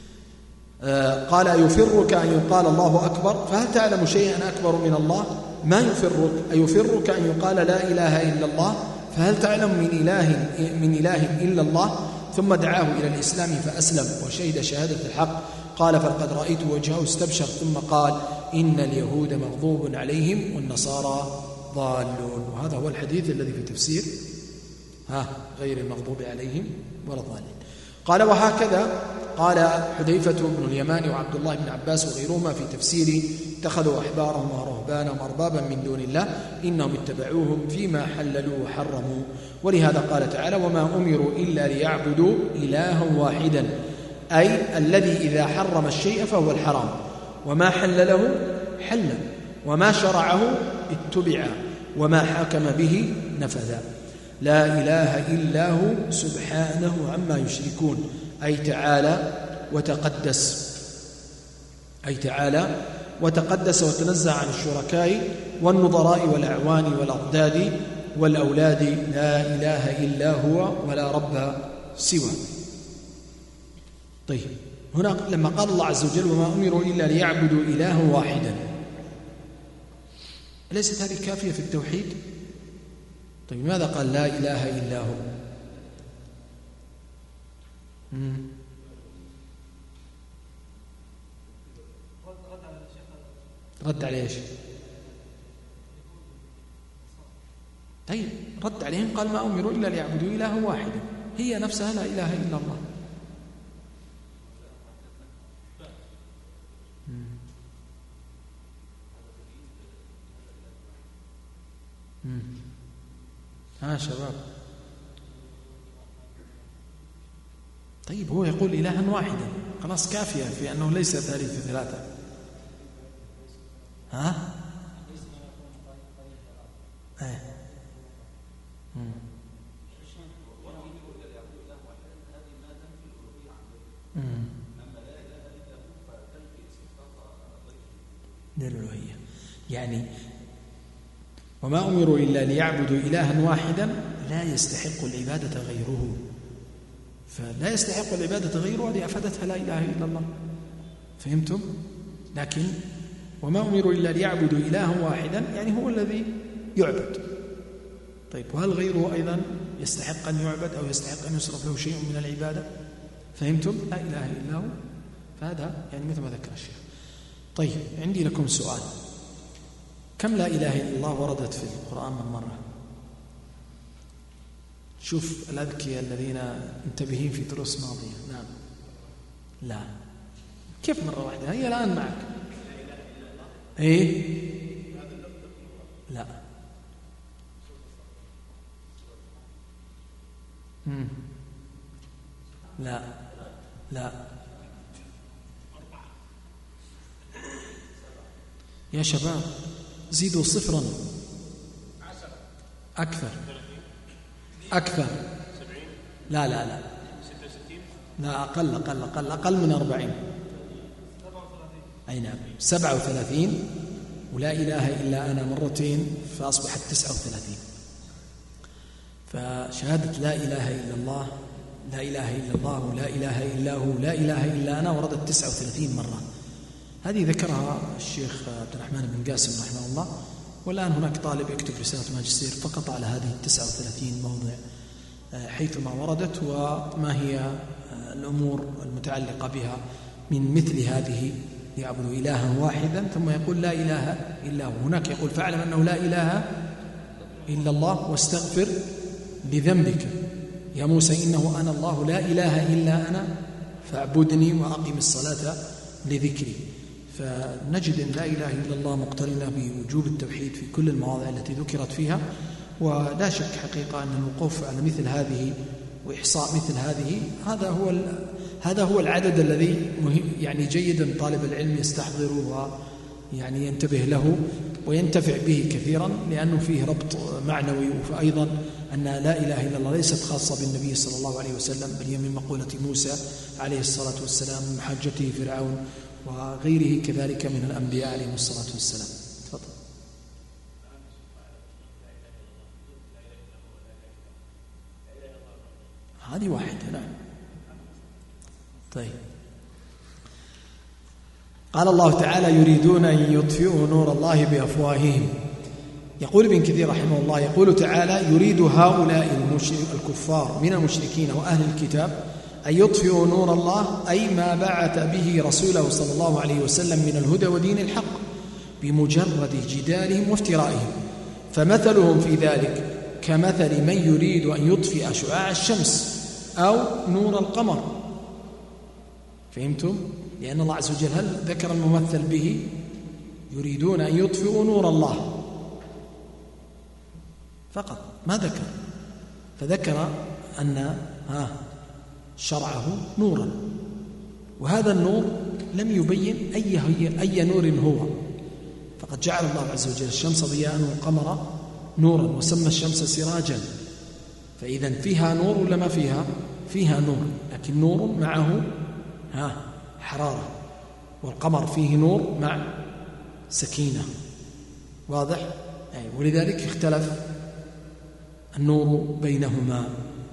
آه قال أيفرك أن يقال الله أكبر؟ فهل تعلم شيئا أكبر من الله؟ ما يفرك؟ أيفرك أن يقال لا إله إلا الله؟ فهل تعلم من إله من إله إلا الله؟ ثم دعاه إلى الإسلام فأسلم وشهد شهادة الحق. قال فلقد رأيت وجهه استبشر، ثم قال إن اليهود مغضوب عليهم والنصارى ضالون. وهذا هو الحديث الذي في تفسير ها غير المغضوب عليهم ولا الضالين. قال وهكذا قال حذيفة بن اليمان وعبد الله بن عباس وغيرهما في تفسير اتخذوا أحبارهم ورهبانهم أربابا من دون الله إنهم اتبعوهم فيما حللوا وحرموا. ولهذا قال تعالى وما أمروا إلا ليعبدوا إلها واحدا، أي الذي إذا حرم الشيء فهو الحرام، وما حلله حل، وما شرعه اتبع، وما حكم به نفذ. لا إله إلا هو سبحانه عما يشركون، أي تعالى وتقدس أي تعالى وتقدس وتنزه عن الشركاء والنظراء والأعوان والأضداد والأولاد. لا إله إلا هو ولا رب سوى. طيب هنا لما قال الله عز وجل وما أمروا إلا ليعبدوا إلها واحدا، أليست هذه كافية في التوحيد؟ طيب لماذا قال لا إله إلا هو؟ مم. رد عليه ايش؟ طيب رد عليهم قال ما أمروا إلا ليعبدوا إلها واحدا، هي نفسها لا إله إلا الله. مم. ها شباب، طيب هو يقول إلها واحدا خلاص كافية في أنه ليس ثالث ثلاثة. ها ايه مم. مم. للألوهية، يعني وما أمروا إلا ليعبدوا إلها واحدا لا يستحق العبادة غيره. فلا يستحق العبادة غيره، هذه أفادتها لا إله إلا الله. فهمتم؟ لكن وما أمروا إلا ليعبدوا إلها واحدا، يعني هو الذي يعبد. طيب وهل غيره أيضا يستحق أن يعبد أو يستحق أن يصرف له شيء من العبادة؟ فهمتم؟ لا إله إلا هو. فهذا يعني مثل ما ذكر الشيخ. طيب عندي لكم سؤال، كم لا إله إلا الله وردت في القرآن من مرة؟ شوف الأذكياء الذين منتبهين في دروس ماضية. نعم. لا. كيف مرة واحدة؟ هي الآن معك. إيه؟ لا. مم. لا لا يا شباب زيدوا صفرا. أكثر أكثر لا لا لا لا أقل أقل أقل أقل من أربعين. أي نعم سبعة وثلاثين، ولا إله إلا أنا مرتين فأصبحت تسعة وثلاثين. فشهادة لا إله إلا الله لا إله إلا الله لا إله إلا هو لا إله إلا أنا وردت تسعة وثلاثين مرة. هذه ذكرها الشيخ عبد الرحمن بن قاسم رحمه الله، والآن هناك طالب يكتب رسالة ماجستير فقط على هذه التسعة وثلاثين موضع حيثما وردت وما هي الأمور المتعلقة بها من مثل هذه. يعبد إلها واحدا ثم يقول لا إله إلا هو. هناك يقول فاعلم أنه لا إله إلا الله واستغفر لذنبك يا موسى إنه أنا الله لا إله إلا أنا فاعبدني وأقم الصلاة لذكري. فنجد أن لا إله إلا الله مقترنة بوجوب التوحيد في كل المواضع التي ذكرت فيها. ولا شك حقيقة أن الوقوف على مثل هذه وإحصاء مثل هذه هذا هو هذا هو العدد الذي يعني جيدا طالب العلم يستحضره ويعني ينتبه له وينتفع به كثيرا، لأنه فيه ربط معنوي. وأيضا أن لا إله إلا الله ليست خاصة بالنبي صلى الله عليه وسلم، بل هي من مقولة موسى عليه الصلاة والسلام، من حجته فرعون وغيره كذلك من الأنبياء عليهم الصلاة والسلام. تفضل. هذه واحدة. نعم. طيب قال الله تعالى يريدون أن يطفئوا نور الله بأفواههم. يقول ابن كثير رحمه الله يقول تعالى يريد هؤلاء الكفار من المشركين وأهل الكتاب أن يطفئوا نور الله، أي ما بعث به رسوله صلى الله عليه وسلم من الهدى ودين الحق بمجرد جدالهم وافترائهم. فمثلهم في ذلك كمثل من يريد أن يطفئ شعاع الشمس أو نور القمر. فهمتم؟ لأن الله عز وجل هل ذكر الممثل به؟ يريدون أن يطفئوا نور الله فقط، ما ذكر. فذكر أن ها شرعه نورا، وهذا النور لم يبين أي, أي نور هو، فقد جعل الله عز وجل الشمس ضياء والقمر نورا وسمى الشمس سراجا. فإذا فيها نور ولا ما فيها؟ فيها نور، لكن نور معه ها حرارة، والقمر فيه نور مع سكينة. واضح؟ أي ولذلك اختلف النور بينهما.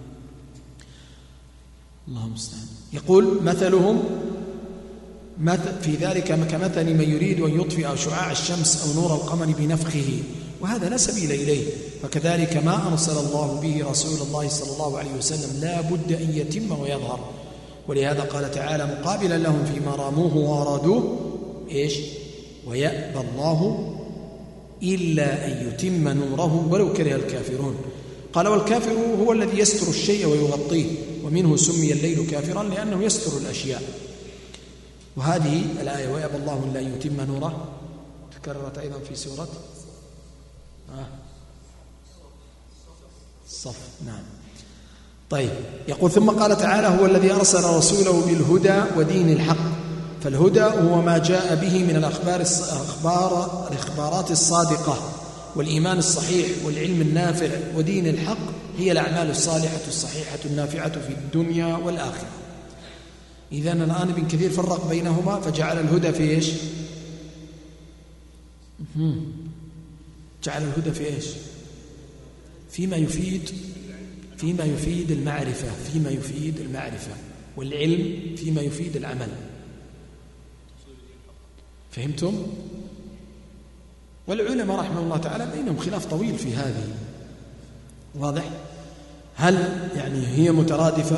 الله المستعان. يقول مثلهم في ذلك كمثل من يريد أن يطفئ شعاع الشمس أو نور القمر بنفخه، وهذا لا سبيل إليه. فكذلك ما أرسل الله به رسول الله صلى الله عليه وسلم لا بد أن يتم ويظهر. ولهذا قال تعالى مقابلا لهم فيما راموه وأرادوه إيش؟ ويأبى الله إلا أن يتم نوره ولو كره الكافرون. قال والكافر هو الذي يستر الشيء ويغطيه، ومنه سمي الليل كافرا لأنه يستر الأشياء. وهذه الآية ويأبى الله إلا أن يتم نوره تكررت أيضا في سورة آه. الصف. نعم. طيب يقول ثم قال تعالى هو الذي أرسل رسوله بالهدى ودين الحق. فالهدى هو ما جاء به من الأخبار الأخبار الإخبارات الصادقة والإيمان الصحيح والعلم النافع، ودين الحق هي الأعمال الصالحة الصحيحة النافعة في الدنيا والآخرة. إذن الآن ابن كثير فرق بينهما فجعل الهدى في إيش؟ جعل الهدى في إيش؟ فيما يفيد فيما يفيد المعرفة فيما يفيد المعرفة والعلم فيما يفيد العمل. فهمتم؟ والعلماء رحمه الله تعالى بينهم خلاف طويل في هذه. واضح؟ هل يعني هي مترادفة؟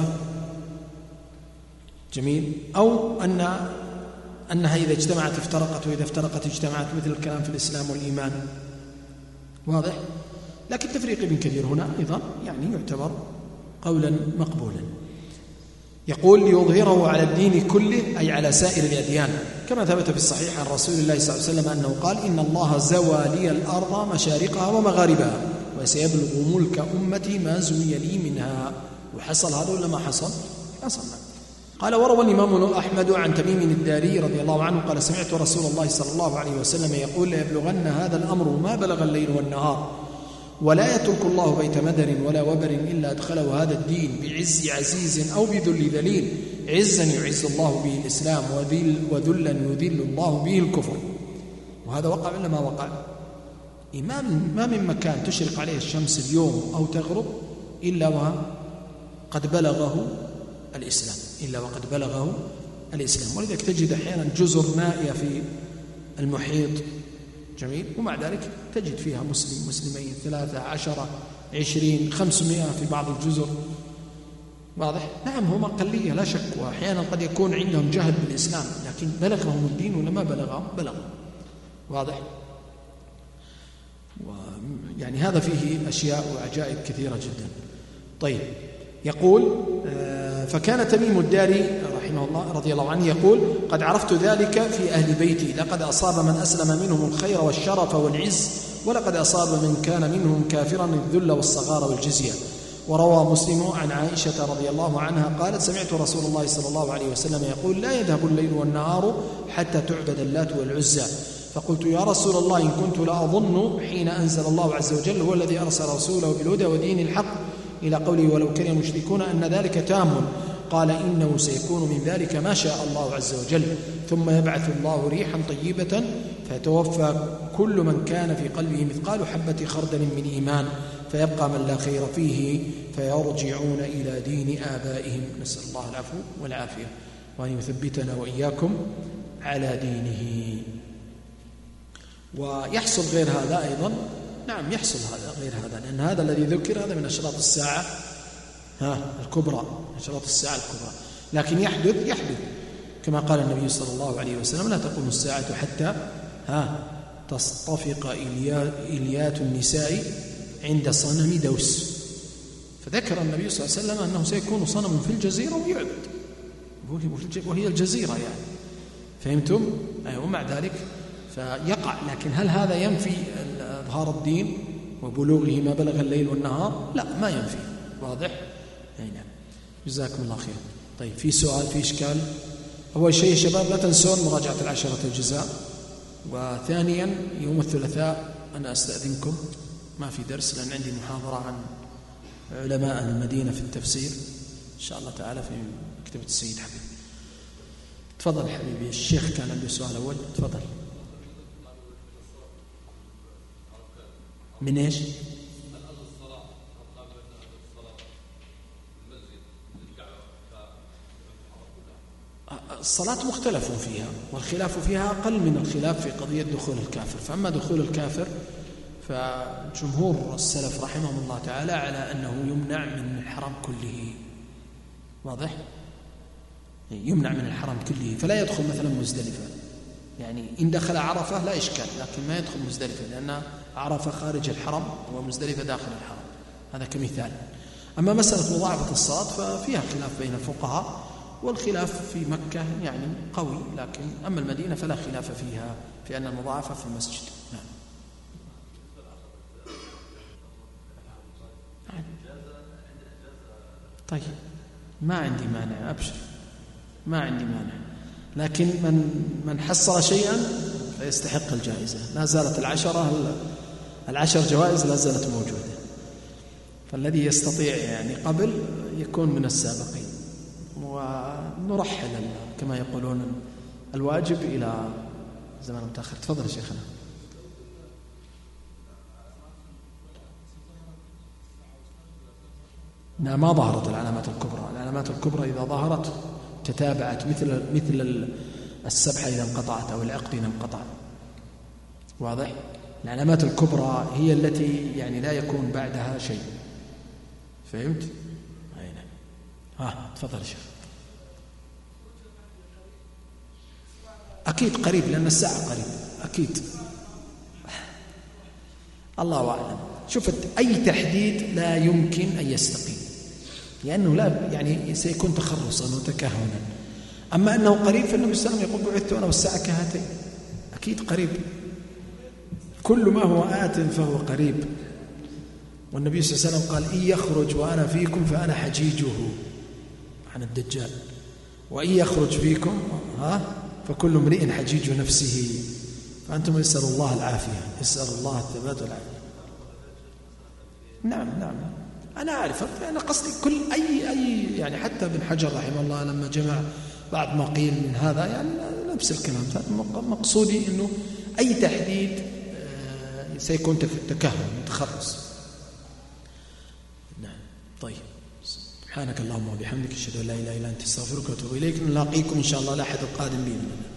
جميل. أو أن أنها إذا اجتمعت افترقت وإذا افترقت اجتمعت، مثل الكلام في الإسلام والإيمان. واضح؟ لكن تفريق ابن كثير هنا أيضا يعني يعتبر قولا مقبولا. يقول ليظهره على الدين كله، أي على سائر الأديان، كما ثبت في الصحيح عن رسول الله صلى الله عليه وسلم أنه قال: إن الله زوى لي الأرض مشارقها ومغاربها وسيبلغ ملك أمتي ما زوي لي منها. وحصل هذا ولا ما حصل؟ حصل. قال: وروى الإمام أحمد عن تميم الداري رضي الله عنه قال: سمعت رسول الله صلى الله عليه وسلم يقول: ليبلغن هذا الأمر ما بلغ الليل والنهار، ولا يترك الله بيت مدر ولا وبر إلا أدخله هذا الدين بعز عزيز أو بذل ذليل، عزا يعز الله به الإسلام وذلا يذل الله به الكفر. وهذا وقع ولا ما وقع؟ ما من, ما من مكان تشرق عليه الشمس اليوم أو تغرب إلا وقد بلغه الإسلام إلا وقد بلغه الإسلام. ولذلك تجد أحيانا جزر نائية في المحيط، جميل، ومع ذلك تجد فيها مسلم مسلمين ثلاثة عشرة عشرين خمسمائة في بعض الجزر. واضح؟ نعم هم أقلية لا شك، وأحيانا قد يكون عندهم جهل بالإسلام، لكن بلغهم الدين ولا ما بلغهم؟ بلغهم. واضح؟ يعني هذا فيه أشياء وعجائب كثيرة جدا. طيب، يقول: فكان تميم الداري رحمه الله رضي الله عنه يقول: قد عرفت ذلك في أهل بيتي، لقد أصاب من أسلم منهم الخير والشرف والعز، ولقد أصاب من كان منهم كافرا الذل والصغار والجزية. وروى مسلم عن عائشة رضي الله عنها قالت: سمعت رسول الله صلى الله عليه وسلم يقول: لا يذهب الليل والنهار حتى تعبد اللات والعزى. فقلت: يا رسول الله، إن كنت لأظن حين أنزل الله عز وجل هو الذي أرسل رسوله بالهدى ودين الحق إلى قوله ولو كره المشركون أن ذلك تام. قال: إنه سيكون من ذلك ما شاء الله عز وجل، ثم يبعث الله ريحا طيبة فيتوفى كل من كان في قلبه مثقال حبة خردل من إيمان، فيبقى من لا خير فيه فيرجعون إلى دين آبائهم. نسأل الله العفو والعافية، وأن يثبتنا وإياكم على دينه. ويحصل غير هذا أيضا، نعم يحصل هذا غير هذا، لأن هذا الذي ذكر هذا من أشراط الساعة ها الكبرى، أشراط الساعة الكبرى. لكن يحدث يحدث كما قال النبي صلى الله عليه وسلم: لا تقوم الساعة حتى ها تصطفق إليات النساء عند صنم دوس. فذكر النبي صلى الله عليه وسلم أنه سيكون صنم في الجزيرة ويعبد، وهي الجزيرة يعني. فهمتم؟ أيوة. ومع ذلك فيقع، لكن هل هذا ينفي إظهار الدين وبلوغه ما بلغ الليل والنهار؟ لا، ما ينفي. واضح؟ أي نعم. جزاكم الله خير. طيب، في سؤال، في إشكال؟ أول شيء يا شباب لا تنسون مراجعة العشرة الجزاء. وثانيا يوم الثلاثاء أنا أستأذنكم، ما في درس لأن عندي محاضرة عن علماء المدينة في التفسير إن شاء الله تعالى في مكتبة السيد حبيب. تفضل حبيبي، الشيخ كان عنده سؤال أول، تفضل. من إيش؟ الصلاة مختلف فيها، والخلاف فيها أقل من الخلاف في قضية دخول الكافر. فأما دخول الكافر فجمهور السلف رحمهم الله تعالى على أنه يمنع من الحرم كله. واضح؟ يمنع من الحرم كله، فلا يدخل مثلا مزدلفة. يعني إن دخل عرفة لا إشكال، لكن ما يدخل مزدلفة، لأن عرفة خارج الحرم ومزدلفة داخل الحرم. هذا كمثال. أما مسألة مضاعفة الصلاة ففيها خلاف بين الفقهاء، والخلاف في مكة يعني قوي، لكن أما المدينة فلا خلاف فيها في أن المضاعفة في المسجد. نعم. طيب، ما عندي مانع، أبشر، ما عندي مانع، لكن من من حصل شيئا فيستحق الجائزة. لا زالت العشرة العشر جوائز لا زالت موجودة، فالذي يستطيع يعني قبل يكون من السابقين، ونرحل كما يقولون الواجب إلى زمان متأخر. تفضل يا شيخنا. ما ظهرت العلامات الكبرى. العلامات الكبرى إذا ظهرت تتابعت مثل مثل السبحة إذا انقطعت أو العقد إذا انقطع. واضح؟ العلامات الكبرى هي التي يعني لا يكون بعدها شيء. فهمت؟ أي نعم. ها تفضل يا شيخ. أكيد قريب لأن الساعة قريب أكيد. الله أعلم. شوف أي تحديد لا يمكن أن يستقيم لأنه لا يعني سيكون تخرصا وتكهنا. أما أنه قريب فالنبي صلى الله عليه وسلم يقول بعثت أنا والساعة كهاتين. أكيد قريب. كل ما هو آت فهو قريب. والنبي صلى الله عليه وسلم قال إن يخرج وأنا فيكم فأنا حجيجه عن الدجال، وإن يخرج فيكم ها فكل امرئ حجيج نفسه. فأنتم اسألوا الله العافية، اسألوا الله الثبات والعافية. نعم نعم أنا أعرف. أنا قصدي كل أي أي يعني حتى ابن حجر رحمه الله لما جمع بعض ما قيل من هذا يعني نفس الكلام. مقصودي إنه أي تحديد سيكون تكهن متخرص. نعم طيب. سبحانك اللهم وبحمدك أشهد أن لا إله إلا أنت أستغفرك وأتوب إليك. نلاقيكم إن شاء الله الأحد القادم بإذن الله.